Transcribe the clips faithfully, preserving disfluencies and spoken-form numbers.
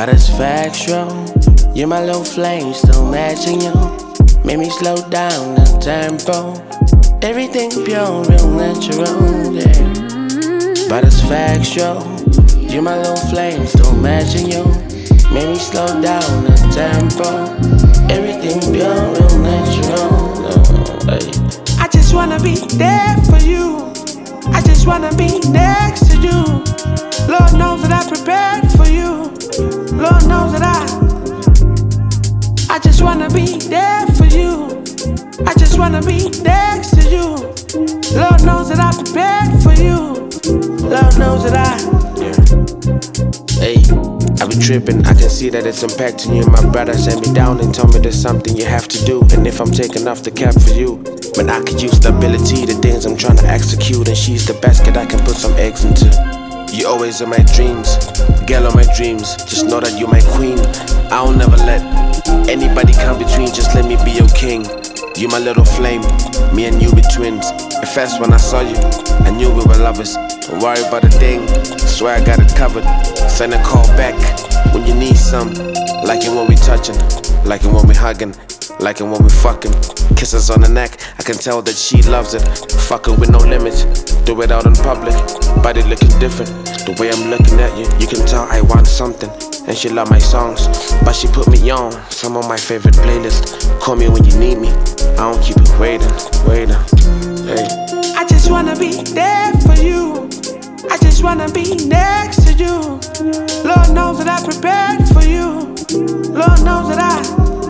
But it's factual. You're my little flame, still matching you. Made me slow down the tempo. Everything pure, real natural, yeah. But it's factual. You're my little flame, still matching you. Made me slow down the tempo. Everything pure, real natural, uh, hey. I just wanna be there for you. I just wanna be next to you. Lord knows that I prepared for you. Lord knows that I I just wanna be there for you. I just wanna be next to you. Lord knows that I prepared for you. Lord knows that I yeah. Hey, I be tripping, I can see that it's impacting you. My brother sent me down and told me there's something you have to do. And if I'm taking off the cap for you, when I could use stability, the things I'm trying to execute. And she's the basket I can put some eggs into. You always in my dreams, girl of my dreams. Just know that you're my queen. I'll never let anybody come between, just let me be your king. You my little flame, me and you be twins. At first when I saw you, I knew we were lovers. Don't worry about a thing, swear I got it covered. Send a call back when you need some. Like it when we touching, like it when we hugging, like it when we fucking. Kisses on the neck, I can tell that she loves it. Fucking with no limits, do it out in public. Body looking different, the way I'm looking at you, you can tell I want something. And she love my songs, but she put me on some of my favorite playlists. Call me when you need me, I don't keep it waiting, waiting. Hey. I just wanna be there for you. I just wanna be next to you. Lord knows that I prepared for you. Lord knows that I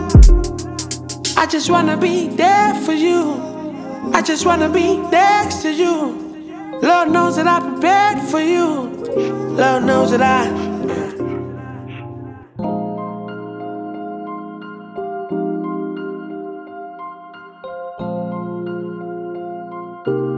I just wanna be there for you. I just wanna be next to you. Lord knows that I prepared for you. Lord knows that I you